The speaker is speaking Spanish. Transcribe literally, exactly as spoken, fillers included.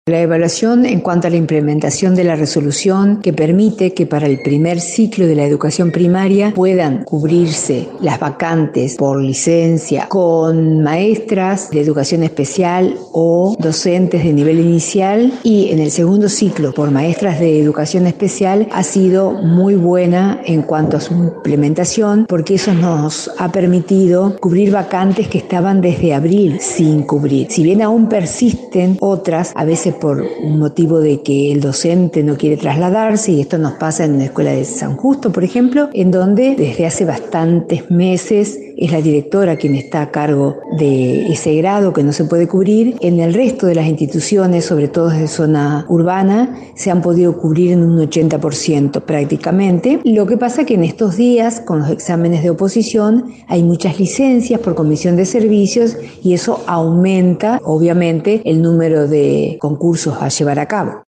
La evaluación en cuanto a la implementación de la resolución que permite que para el primer ciclo de la educación primaria puedan cubrirse las vacantes por licencia con maestras de educación especial o docentes de nivel inicial, y en el segundo ciclo por maestras de educación especial ha sido muy buena en cuanto a su implementación, porque eso nos ha permitido cubrir vacantes que estaban desde abril sin cubrir. Si bien aún persisten otras, a veces por un motivo de que el docente no quiere trasladarse, y esto nos pasa en la Escuela de San Justo, por ejemplo, en donde desde hace bastantes meses es la directora quien está a cargo de ese grado que no se puede cubrir. En el resto de las instituciones, sobre todo de zona urbana, se han podido cubrir en un ochenta por ciento prácticamente. Lo que pasa que en estos días, con los exámenes de oposición, hay muchas licencias por comisión de servicios y eso aumenta, obviamente, el número de concursos a llevar a cabo.